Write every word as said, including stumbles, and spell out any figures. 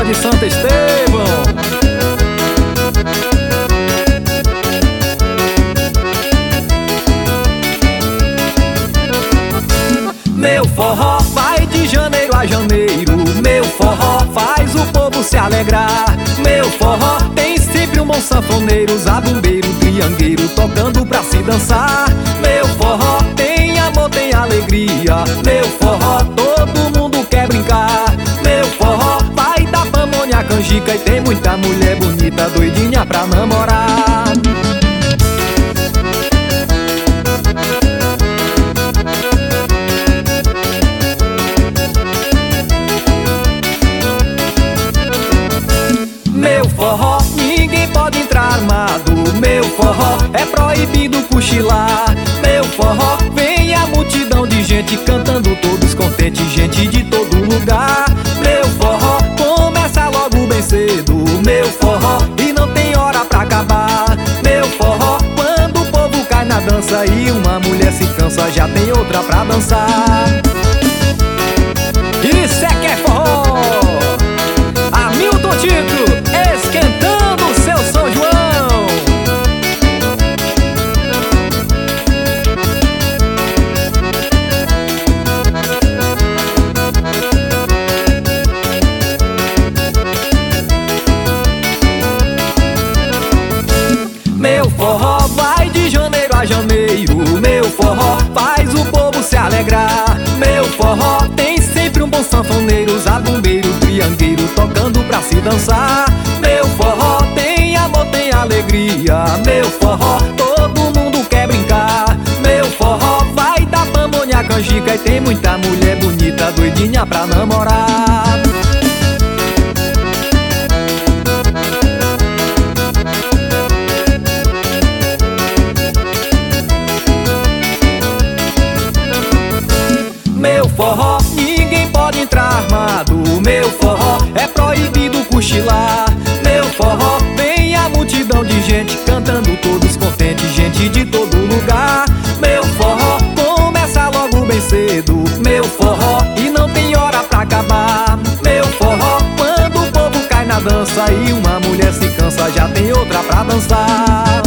Forró de Santo Estevão. Meu forró vai de janeiro a janeiro. Meu forró faz o povo se alegrar. Meu forró tem sempre um bom sanfoneiro, zabumbeiro, triangueiro, tocando pra se dançar. Meu forró tem amor, tem alegria. Meu forró todo mundo quer brincar. Meu forró vai da pamonha à canjica, e tem muita mulher bonita doidinha pra namorar. Meu forró, ninguém pode entrar armado. Meu forró, é proibido cochilar. Meu forró, vem a multidão de gente cantando, todos contentes, gente de todo lugar. Meu forró, começa logo bem cedo. Meu forró, e não tem hora pra acabar. Meu forró, quando o povo cai na dança e uma mulher se cansa, já tem outra pra dançar. Isso é que é forró! Hamilton Tito, esquentando o seu São João. Meu forró vai de janeiro a janeiro. Meu forró faz o povo se alegrar. Meu forró tem sempre um bom sanfoneiro, zabumbeiro, triangueiro, tocando pra se dançar. Meu forró tem amor, tem alegria. Meu forró todo mundo quer brincar. Meu forró vai da pamonha à canjica, e tem muita mulher bonita doidinha pra namorar. Meu forró, ninguém pode entrar armado. Meu forró, é proibido cochilar. Meu forró, vem a multidão de gente cantando, todos contentes, gente de todo lugar. Meu forró, começa logo bem cedo. Meu forró, e não tem hora pra acabar. Meu forró, quando o povo cai na dança e uma mulher se cansa, já tem outra pra dançar.